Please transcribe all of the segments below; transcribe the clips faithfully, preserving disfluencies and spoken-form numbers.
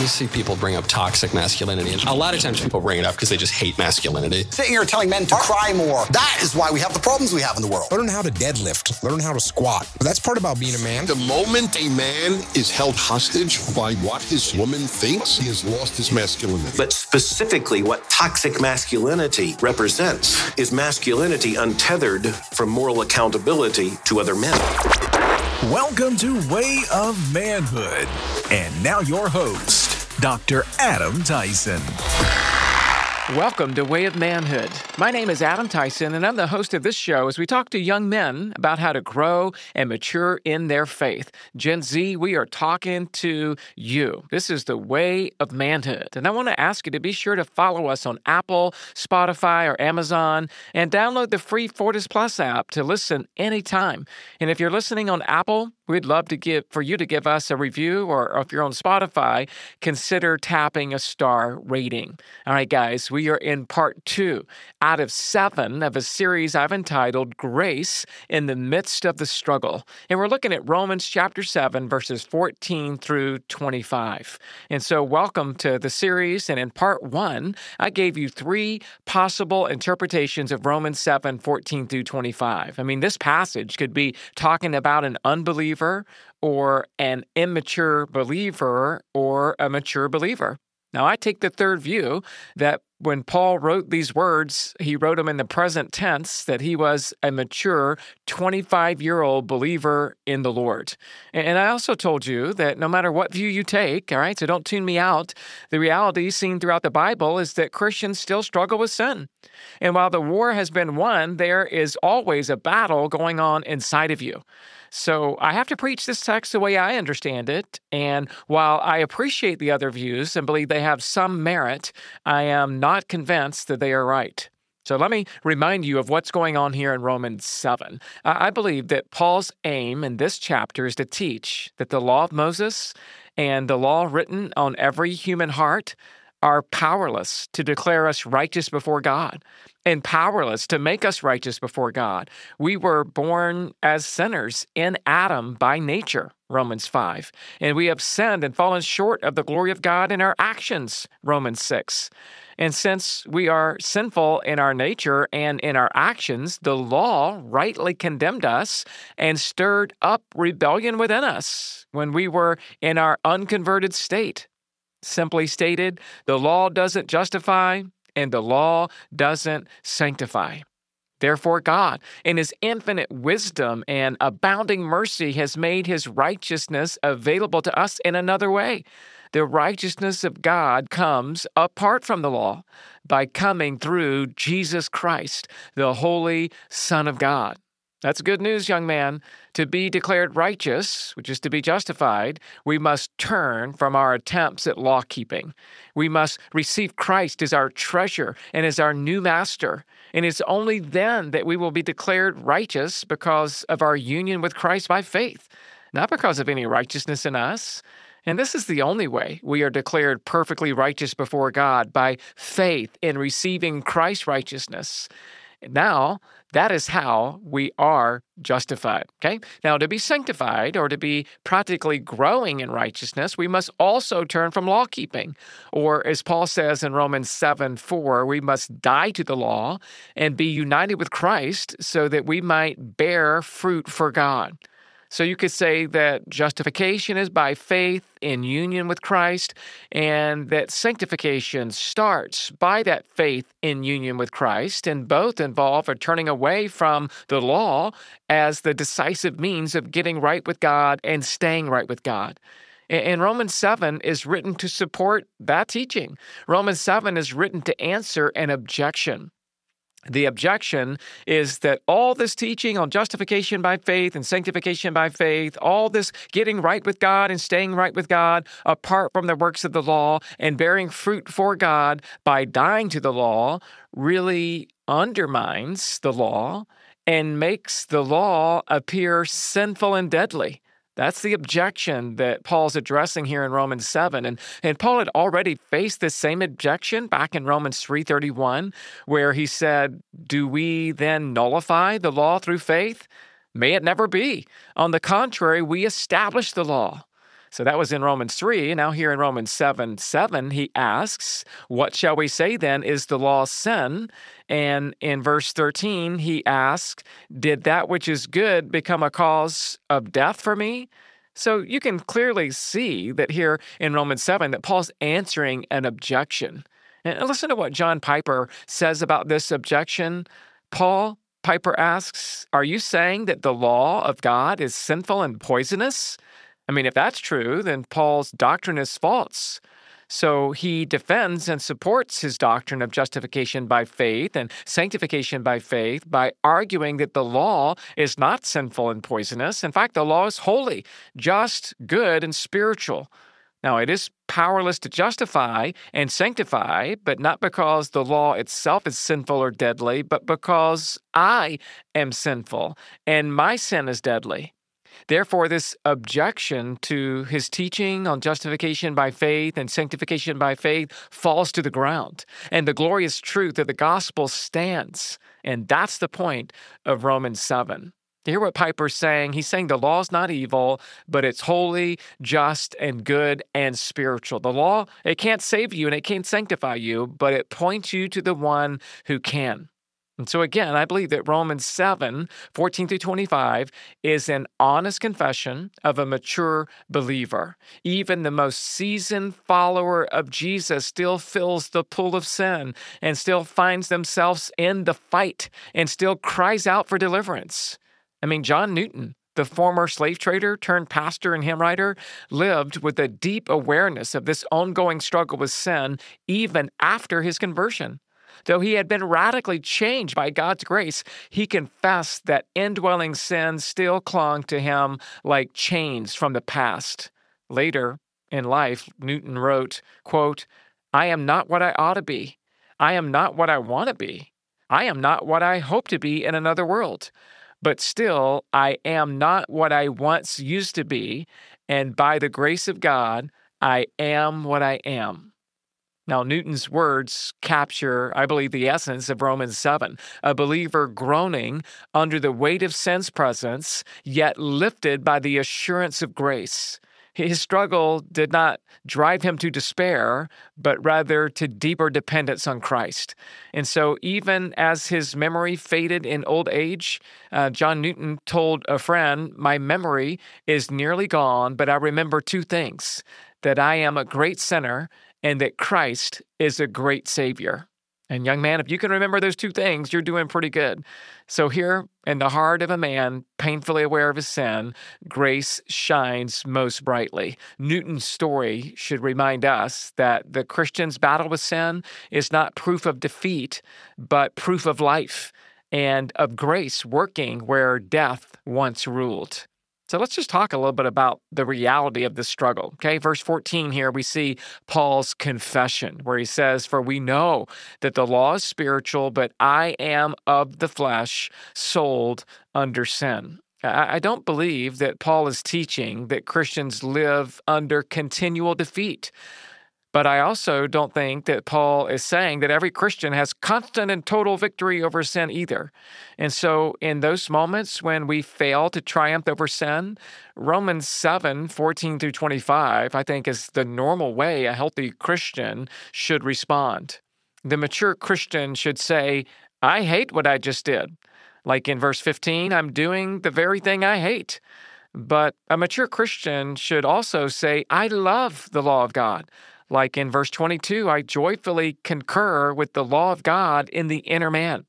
You see people bring up toxic masculinity, and a lot of times people bring it up because they just hate masculinity. Sitting here telling men to cry more. That is why we have the problems we have in the world. Learn how to deadlift. Learn how to squat. But that's part about being a man. The moment a man is held hostage by what his woman thinks, he has lost his masculinity. But specifically, what toxic masculinity represents is masculinity untethered from moral accountability to other men. Welcome to Way of Manhood. And now your host, Doctor Adam Tyson. Welcome to Way of Manhood. My name is Adam Tyson, and I'm the host of this show as we talk to young men about how to grow and mature in their faith. Gen Z, we are talking to you. This is the Way of Manhood, and I want to ask you to be sure to follow us on Apple, Spotify, or Amazon, and download the free Fortis Plus app to listen anytime. And if you're listening on Apple, we'd love to give for you to give us a review, or if you're on Spotify, consider tapping a star rating. All right, guys, we are in part two out of seven of a series I've entitled Grace in the Midst of the Struggle. And we're looking at Romans chapter seven, verses fourteen through twenty-five. And so welcome to the series. And in part one, I gave you three possible interpretations of Romans seven, fourteen through twenty-five. I mean, this passage could be talking about an unbeliever or an immature believer or a mature believer. Now, I take the third view that when Paul wrote these words, he wrote them in the present tense, that he was a mature twenty-five-year-old believer in the Lord. And I also told you that no matter what view you take, all right, so don't tune me out, the reality seen throughout the Bible is that Christians still struggle with sin. And while the war has been won, there is always a battle going on inside of you. So I have to preach this text the way I understand it, and while I appreciate the other views and believe they have some merit, I am not convinced that they are right. So let me remind you of what's going on here in Romans seven. I believe that Paul's aim in this chapter is to teach that the law of Moses and the law written on every human heart are powerless to declare us righteous before God and powerless to make us righteous before God. We were born as sinners in Adam by nature, Romans five, and we have sinned and fallen short of the glory of God in our actions, Romans six. And since we are sinful in our nature and in our actions, the law rightly condemned us and stirred up rebellion within us when we were in our unconverted state. Simply stated, the law doesn't justify and the law doesn't sanctify. Therefore, God, in His infinite wisdom and abounding mercy, has made His righteousness available to us in another way. The righteousness of God comes apart from the law by coming through Jesus Christ, the Holy Son of God. That's good news, young man. To be declared righteous, which is to be justified, we must turn from our attempts at law-keeping. We must receive Christ as our treasure and as our new master. And it's only then that we will be declared righteous because of our union with Christ by faith, not because of any righteousness in us. And this is the only way we are declared perfectly righteous before God, by faith in receiving Christ's righteousness. Now, that is how we are justified, okay? Now, to be sanctified or to be practically growing in righteousness, we must also turn from law-keeping. Or as Paul says in Romans seven four, we must die to the law and be united with Christ so that we might bear fruit for God. So you could say that justification is by faith in union with Christ, and that sanctification starts by that faith in union with Christ, and both involve a turning away from the law as the decisive means of getting right with God and staying right with God. And Romans seven is written to support that teaching. Romans seven is written to answer an objection. The objection is that all this teaching on justification by faith and sanctification by faith, all this getting right with God and staying right with God apart from the works of the law and bearing fruit for God by dying to the law, really undermines the law and makes the law appear sinful and deadly. That's the objection that Paul's addressing here in Romans seven. And, and Paul had already faced this same objection back in Romans three thirty-one, where he said, do we then nullify the law through faith? May it never be. On the contrary, we establish the law. So that was in Romans three. Now here in Romans seven, seven, he asks, what shall we say then? Is the law sin? And in verse thirteen, he asks, did that which is good become a cause of death for me? So you can clearly see that here in Romans seven that Paul's answering an objection. And listen to what John Piper says about this objection. Paul, Piper asks, are you saying that the law of God is sinful and poisonous? I mean, if that's true, then Paul's doctrine is false. So he defends and supports his doctrine of justification by faith and sanctification by faith by arguing that the law is not sinful and poisonous. In fact, the law is holy, just, good, and spiritual. Now, it is powerless to justify and sanctify, but not because the law itself is sinful or deadly, but because I am sinful and my sin is deadly. Therefore, this objection to his teaching on justification by faith and sanctification by faith falls to the ground, and the glorious truth of the gospel stands. And that's the point of Romans seven. To hear what Piper's saying, he's saying the law is not evil, but it's holy, just, and good, and spiritual. The law, it can't save you and it can't sanctify you, but it points you to the one who can. And so again, I believe that Romans seven, fourteen through twenty-five is an honest confession of a mature believer. Even the most seasoned follower of Jesus still feels the pull of sin and still finds themselves in the fight and still cries out for deliverance. I mean, John Newton, the former slave trader turned pastor and hymn writer, lived with a deep awareness of this ongoing struggle with sin even after his conversion. Though he had been radically changed by God's grace, he confessed that indwelling sin still clung to him like chains from the past. Later in life, Newton wrote, quote, I am not what I ought to be. I am not what I want to be. I am not what I hope to be in another world. But still, I am not what I once used to be, and by the grace of God, I am what I am. Now, Newton's words capture, I believe, the essence of Romans seven, a believer groaning under the weight of sin's presence, yet lifted by the assurance of grace. His struggle did not drive him to despair, but rather to deeper dependence on Christ. And so even as his memory faded in old age, uh, John Newton told a friend, my memory is nearly gone, but I remember two things, that I am a great sinner and that Christ is a great Savior. And young man, if you can remember those two things, you're doing pretty good. So here, in the heart of a man painfully aware of his sin, grace shines most brightly. Newton's story should remind us that the Christian's battle with sin is not proof of defeat, but proof of life and of grace working where death once ruled. So let's just talk a little bit about the reality of this struggle. Okay, verse fourteen here, we see Paul's confession where he says, for we know that the law is spiritual, but I am of the flesh, sold under sin. I don't believe that Paul is teaching that Christians live under continual defeat. But I also don't think that Paul is saying that every Christian has constant and total victory over sin either. And so in those moments when we fail to triumph over sin, Romans seven, fourteen through twenty-five, I think is the normal way a healthy Christian should respond. The mature Christian should say, I hate what I just did. Like in verse fifteen, I'm doing the very thing I hate. But a mature Christian should also say, I love the law of God. Like in verse twenty-two, I joyfully concur with the law of God in the inner man.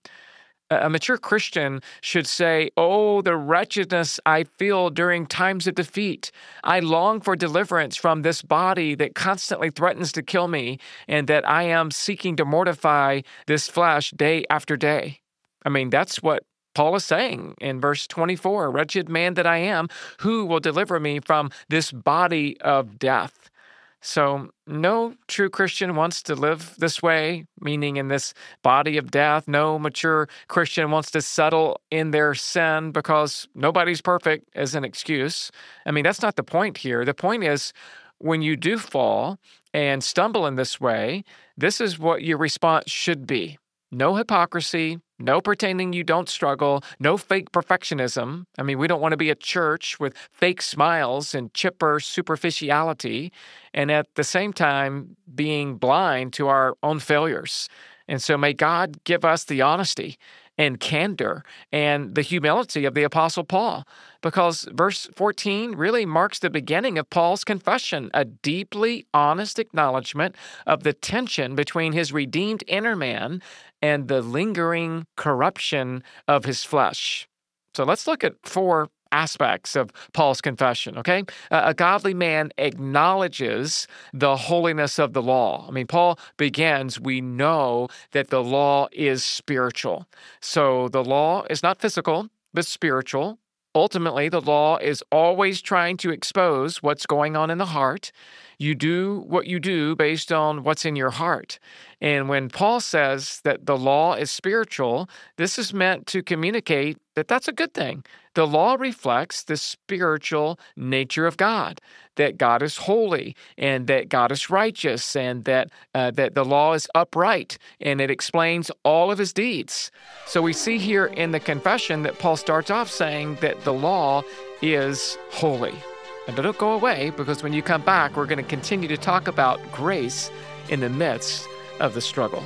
A mature Christian should say, oh, the wretchedness I feel during times of defeat. I long for deliverance from this body that constantly threatens to kill me, and that I am seeking to mortify this flesh day after day. I mean, that's what Paul is saying in verse twenty-four, wretched man that I am, who will deliver me from this body of death? So no true Christian wants to live this way, meaning in this body of death. No mature Christian wants to settle in their sin because nobody's perfect as an excuse. I mean, that's not the point here. The point is when you do fall and stumble in this way, this is what your response should be. No hypocrisy, No pretending you don't struggle. No fake perfectionism. I mean, we don't want to be a church with fake smiles and chipper superficiality, and at the same time being blind to our own failures. And so may God give us the honesty and candor and the humility of the Apostle Paul, because verse fourteen really marks the beginning of Paul's confession, a deeply honest acknowledgement of the tension between his redeemed inner man and the lingering corruption of his flesh. So let's look at four aspects of Paul's confession, okay? Uh, a godly man acknowledges the holiness of the law. I mean, Paul begins, we know that the law is spiritual. So the law is not physical, but spiritual. Ultimately, the law is always trying to expose what's going on in the heart. You do what you do based on what's in your heart. And when Paul says that the law is spiritual, this is meant to communicate that that's a good thing. The law reflects the spiritual nature of God, that God is holy and that God is righteous and that uh, that the law is upright, and it explains all of his deeds. So we see here in the confession that Paul starts off saying that the law is holy. And don't go away, because when you come back, we're going to continue to talk about grace in the midst of the struggle.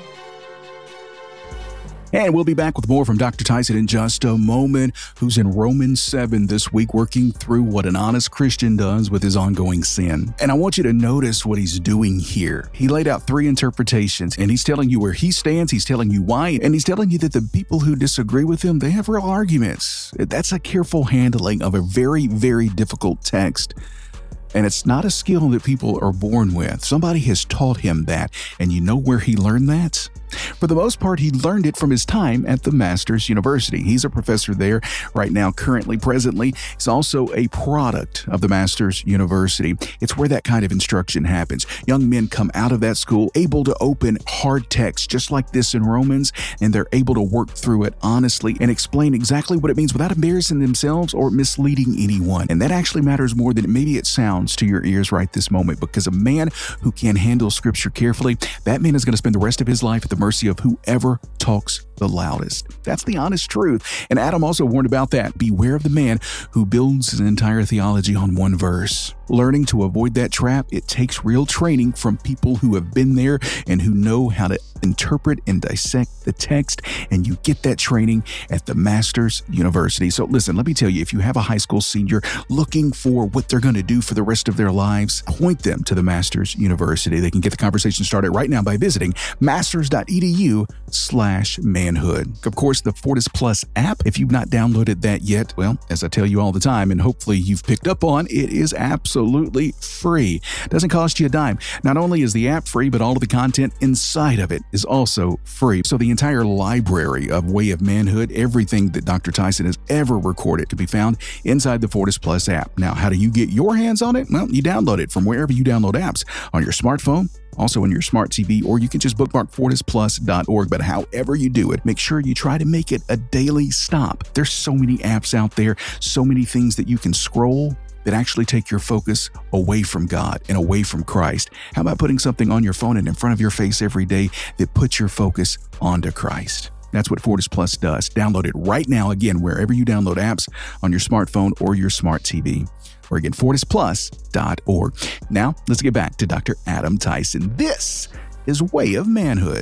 And we'll be back with more from Doctor Tyson in just a moment, who's in Romans seven this week, working through what an honest Christian does with his ongoing sin. And I want you to notice what he's doing here. He laid out three interpretations, and he's telling you where he stands, he's telling you why, and he's telling you that the people who disagree with him, they have real arguments. That's a careful handling of a very, very difficult text. And it's not a skill that people are born with. Somebody has taught him that. And you know where he learned that? For the most part, he learned it from his time at the Masters University. He's a professor there right now, currently, presently. He's also a product of the Masters University. It's where that kind of instruction happens. Young men come out of that school able to open hard text, just like this in Romans, and they're able to work through it honestly and explain exactly what it means without embarrassing themselves or misleading anyone. And that actually matters more than maybe it sounds to your ears right this moment, because a man who can handle Scripture carefully, that man is going to spend the rest of his life at the mercy of whoever talks the loudest. That's the honest truth. And Adam also warned about that. Beware of the man who builds his entire theology on one verse. Learning to avoid that trap, it takes real training from people who have been there and who know how to interpret and dissect the text. And you get that training at the Masters University. So listen, let me tell you, if you have a high school senior looking for what they're going to do for the rest of their lives, point them to the Masters University. They can get the conversation started right now by visiting masters.edu slash manhood. Of course, the Fortis Plus app, if you've not downloaded that yet, well, as I tell you all the time, and hopefully you've picked up on, it is absolutely free. Doesn't cost you a dime. Not only is the app free, but all of the content inside of it is also free. So the entire library of Way of Manhood, everything that Doctor Tyson has ever recorded, can be found inside the Fortis Plus app. Now, how do you get your hands on it? Well, you download it from wherever you download apps, on your smartphone, also in your smart T V, or you can just bookmark fortis plus dot org. But however you do it, make sure you try to make it a daily stop. There's so many apps out there, so many things that you can scroll that actually take your focus away from God and away from Christ. How about putting something on your phone and in front of your face every day that puts your focus onto Christ? That's what Fortis Plus does. Download it right now, again, wherever you download apps, on your smartphone or your smart T V. Or again, fortis plus dot org. Now, let's get back to Doctor Adam Tyson. This is Way of Manhood.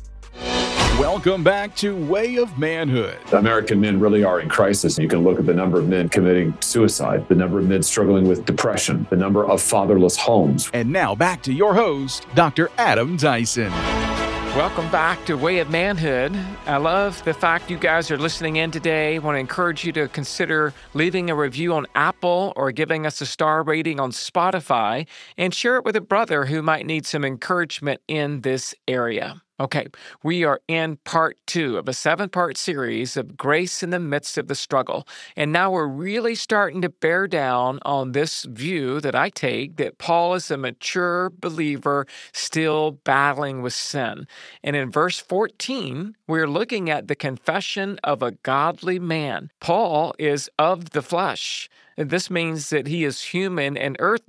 Welcome back to Way of Manhood. American men really are in crisis. You can look at the number of men committing suicide, the number of men struggling with depression, the number of fatherless homes. And now back to your host, Doctor Adam Tyson. Welcome back to Way of Manhood. I love the fact you guys are listening in today. I want to encourage you to consider leaving a review on Apple or giving us a star rating on Spotify, and share it with a brother who might need some encouragement in this area. Okay, we are in part two of a seven-part series of Grace in the Midst of the Struggle. And now we're really starting to bear down on this view that I take, that Paul is a mature believer still battling with sin. And in verse fourteen, we're looking at the confession of a godly man. Paul is of the flesh. This means that he is human and earthly.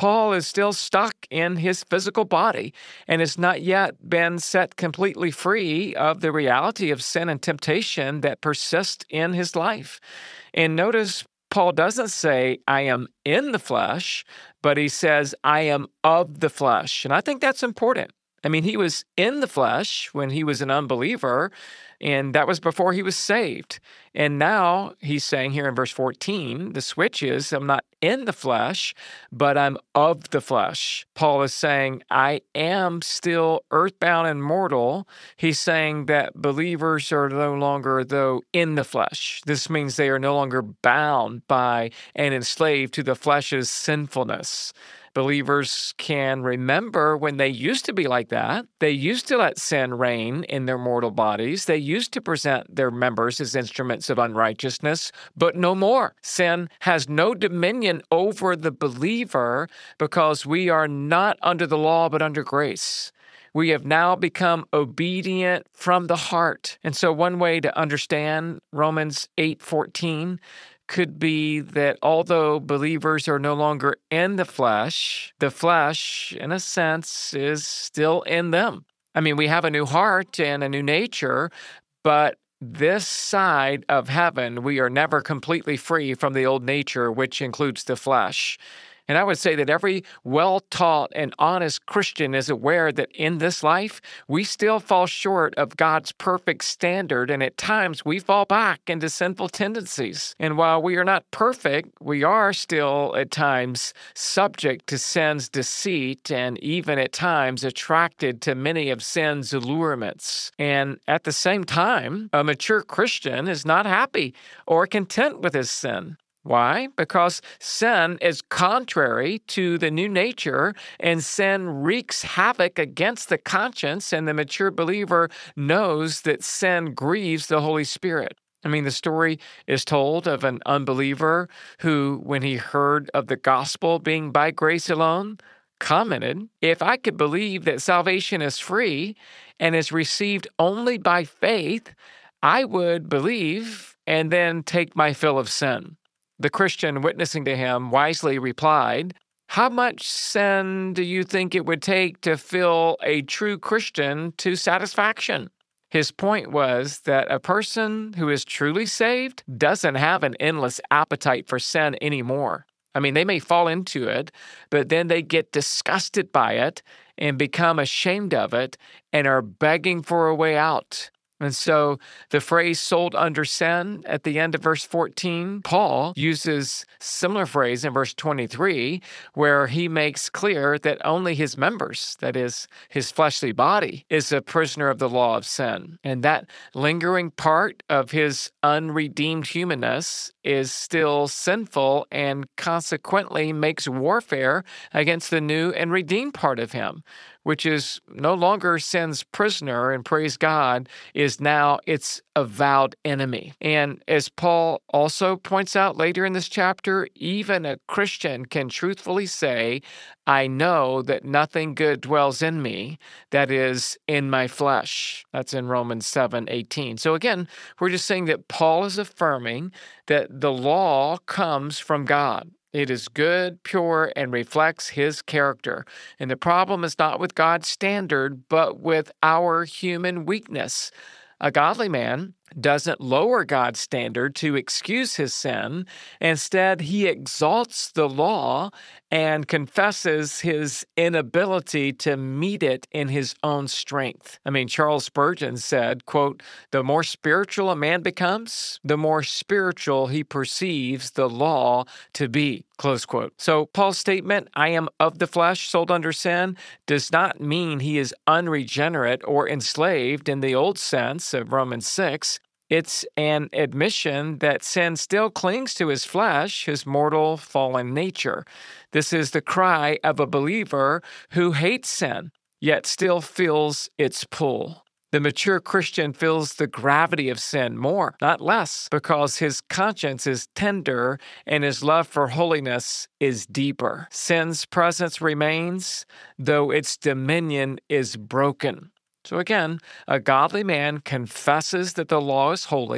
Paul is still stuck in his physical body and has not yet been set completely free of the reality of sin and temptation that persist in his life. And notice Paul doesn't say, I am in the flesh, but he says, I am of the flesh. And I think that's important. I mean, he was in the flesh when he was an unbeliever, and that was before he was saved. And now he's saying here in verse fourteen, the switch is, I'm not in the flesh, but I'm of the flesh. Paul is saying, I am still earthbound and mortal. He's saying that believers are no longer, though, in the flesh. This means they are no longer bound by and enslaved to the flesh's sinfulness. Believers can remember when they used to be like that. They used to let sin reign in their mortal bodies. They used to present their members as instruments of unrighteousness, but no more. Sin has no dominion over the believer because we are not under the law, but under grace. We have now become obedient from the heart. And so one way to understand Romans eight fourteen could be that although believers are no longer in the flesh, the flesh, in a sense, is still in them. I mean, we have a new heart and a new nature, but this side of heaven, we are never completely free from the old nature, which includes the flesh. And I would say that every well-taught and honest Christian is aware that in this life, we still fall short of God's perfect standard, and at times we fall back into sinful tendencies. And while we are not perfect, we are still at times subject to sin's deceit and even at times attracted to many of sin's allurements. And at the same time, a mature Christian is not happy or content with his sin. Why? Because sin is contrary to the new nature, and sin wreaks havoc against the conscience, and the mature believer knows that sin grieves the Holy Spirit. I mean, the story is told of an unbeliever who, when he heard of the gospel being by grace alone, commented, if I could believe that salvation is free and is received only by faith, I would believe and then take my fill of sin. The Christian witnessing to him wisely replied, how much sin do you think it would take to fill a true Christian to satisfaction? His point was that a person who is truly saved doesn't have an endless appetite for sin anymore. I mean, they may fall into it, but then they get disgusted by it and become ashamed of it and are begging for a way out. And so the phrase sold under sin at the end of verse fourteen, Paul uses similar phrase in verse twenty-three, where he makes clear that only his members, that is, his fleshly body, is a prisoner of the law of sin. And that lingering part of his unredeemed humanness is still sinful and consequently makes warfare against the new and redeemed part of him, which is no longer sin's prisoner, and praise God, is now its avowed enemy. And as Paul also points out later in this chapter, even a Christian can truthfully say, I know that nothing good dwells in me, that is, in my flesh. That's in Romans seven eighteen. So again, we're just saying that Paul is affirming that the law comes from God. It is good, pure, and reflects his character. And the problem is not with God's standard, but with our human weakness. A godly man doesn't lower God's standard to excuse his sin. Instead, he exalts the law and confesses his inability to meet it in his own strength. I mean, Charles Spurgeon said, quote, the more spiritual a man becomes, the more spiritual he perceives the law to be, close quote. So Paul's statement, I am of the flesh, sold under sin, does not mean he is unregenerate or enslaved in the old sense of Romans six. It's an admission that sin still clings to his flesh, his mortal, fallen nature. This is the cry of a believer who hates sin, yet still feels its pull. The mature Christian feels the gravity of sin more, not less, because his conscience is tender and his love for holiness is deeper. Sin's presence remains, though its dominion is broken. So again, a godly man confesses that the law is holy.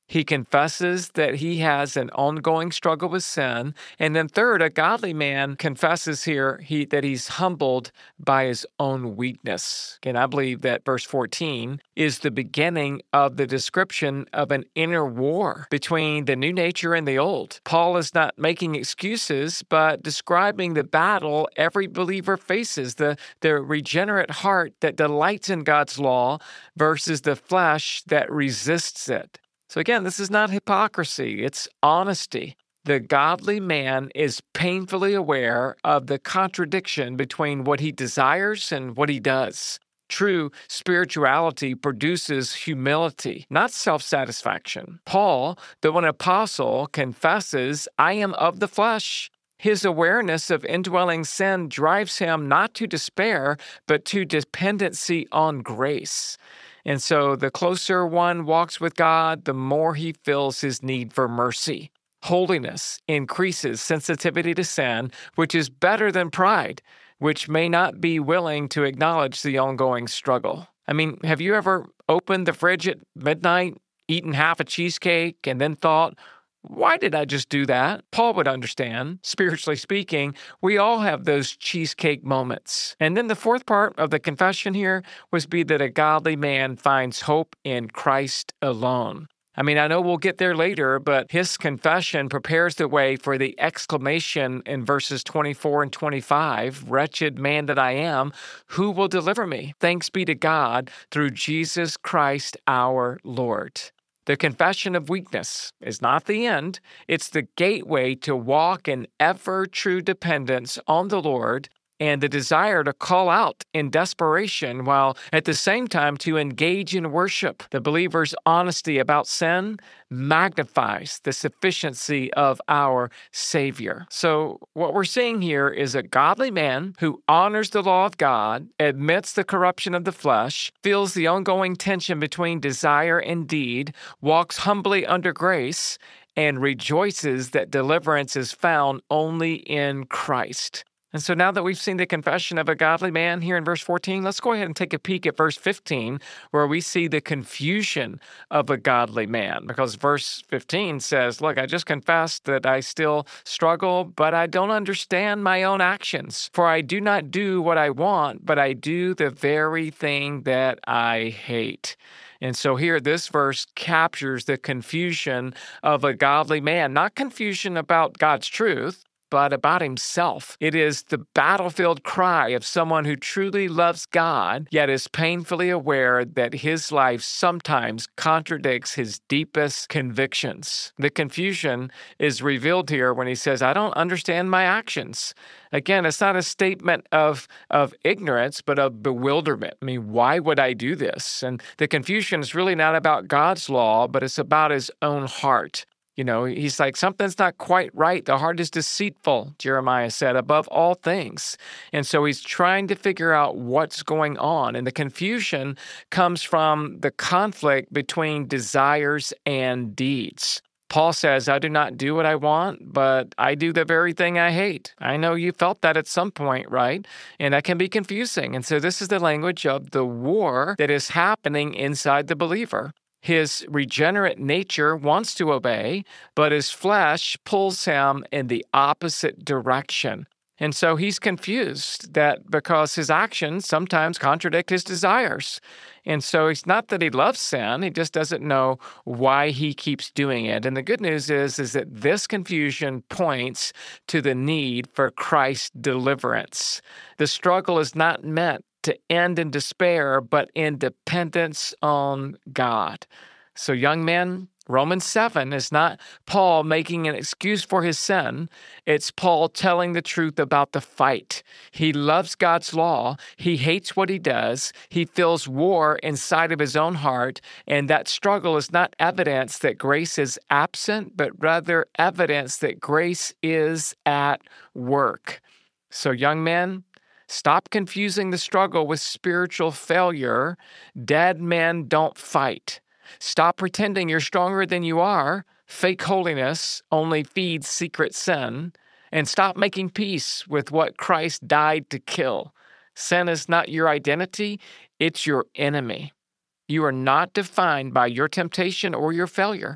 He confesses that he has an ongoing struggle with sin. And then third, a godly man confesses here he, that he's humbled by his own weakness. And I believe that verse fourteen is the beginning of the description of an inner war between the new nature and the old. Paul is not making excuses, but describing the battle every believer faces, the, the regenerate heart that delights in God's law versus the flesh that resists it. So again, this is not hypocrisy, it's honesty. The godly man is painfully aware of the contradiction between what he desires and what he does. True spirituality produces humility, not self-satisfaction. Paul, the one apostle, confesses, I am of the flesh. His awareness of indwelling sin drives him not to despair, but to dependency on grace. And so the closer one walks with God, the more he feels his need for mercy. Holiness increases sensitivity to sin, which is better than pride, which may not be willing to acknowledge the ongoing struggle. I mean, have you ever opened the fridge at midnight, eaten half a cheesecake, and then thought, why did I just do that? Paul would understand. Spiritually speaking, we all have those cheesecake moments. And then the fourth part of the confession here was be that a godly man finds hope in Christ alone. I mean, I know we'll get there later, but his confession prepares the way for the exclamation in verses twenty-four and twenty-five, wretched man that I am, who will deliver me? Thanks be to God through Jesus Christ our Lord. The confession of weakness is not the end. It's the gateway to walk in ever true dependence on the Lord and the desire to call out in desperation while at the same time to engage in worship. The believer's honesty about sin magnifies the sufficiency of our Savior. So what we're seeing here is a godly man who honors the law of God, admits the corruption of the flesh, feels the ongoing tension between desire and deed, walks humbly under grace, and rejoices that deliverance is found only in Christ. And so now that we've seen the confession of a godly man here in verse fourteen, let's go ahead and take a peek at verse fifteen, where we see the confusion of a godly man. Because verse fifteen says, look, I just confessed that I still struggle, but I don't understand my own actions. For I do not do what I want, but I do the very thing that I hate. And so here, this verse captures the confusion of a godly man, not confusion about God's truth, but about himself. It is the battlefield cry of someone who truly loves God, yet is painfully aware that his life sometimes contradicts his deepest convictions. The confusion is revealed here when he says, I don't understand my actions. Again, it's not a statement of, of ignorance, but of bewilderment. I mean, why would I do this? And the confusion is really not about God's law, but it's about his own heart. You know, he's like, something's not quite right. The heart is deceitful, Jeremiah said, above all things. And so he's trying to figure out what's going on. And the confusion comes from the conflict between desires and deeds. Paul says, I do not do what I want, but I do the very thing I hate. I know you felt that at some point, right? And that can be confusing. And so this is the language of the war that is happening inside the believer. His regenerate nature wants to obey, but his flesh pulls him in the opposite direction. And so he's confused that because his actions sometimes contradict his desires. And so it's not that he loves sin, he just doesn't know why he keeps doing it. And the good news is, is that this confusion points to the need for Christ's deliverance. The struggle is not meant to end in despair, but in dependence on God. So young men, Romans seven is not Paul making an excuse for his sin. It's Paul telling the truth about the fight. He loves God's law. He hates what he does. He feels war inside of his own heart. And that struggle is not evidence that grace is absent, but rather evidence that grace is at work. So young men, stop confusing the struggle with spiritual failure. Dead men don't fight. Stop pretending you're stronger than you are. Fake holiness only feeds secret sin. And stop making peace with what Christ died to kill. Sin is not your identity, it's your enemy. You are not defined by your temptation or your failure.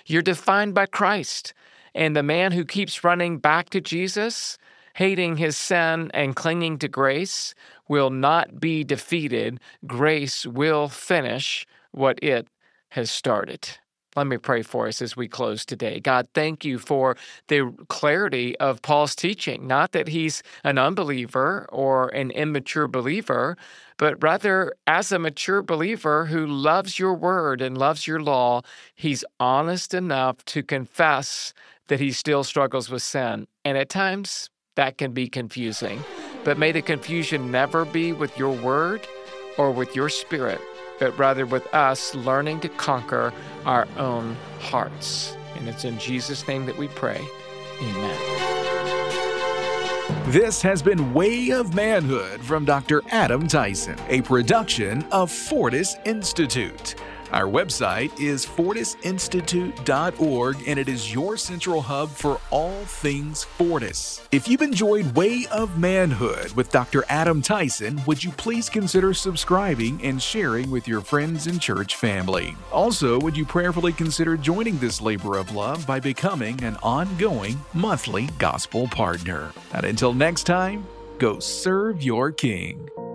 You're defined by Christ. And the man who keeps running back to Jesus, hating his sin and clinging to grace, will not be defeated. Grace will finish what it has started. Let me pray for us as we close today. God, thank you for the clarity of Paul's teaching, not that he's an unbeliever or an immature believer, but rather as a mature believer who loves your word and loves your law, he's honest enough to confess that he still struggles with sin. And at times, that can be confusing. But may the confusion never be with your word or with your spirit, but rather with us learning to conquer our own hearts. And it's in Jesus' name that we pray. Amen. This has been Way of Manhood from Doctor Adam Tyson, a production of Fortis Institute. Our website is fortis institute dot org, and it is your central hub for all things Fortis. If you've enjoyed Way of Manhood with Doctor Adam Tyson, would you please consider subscribing and sharing with your friends and church family? Also, would you prayerfully consider joining this labor of love by becoming an ongoing monthly gospel partner? And until next time, go serve your King.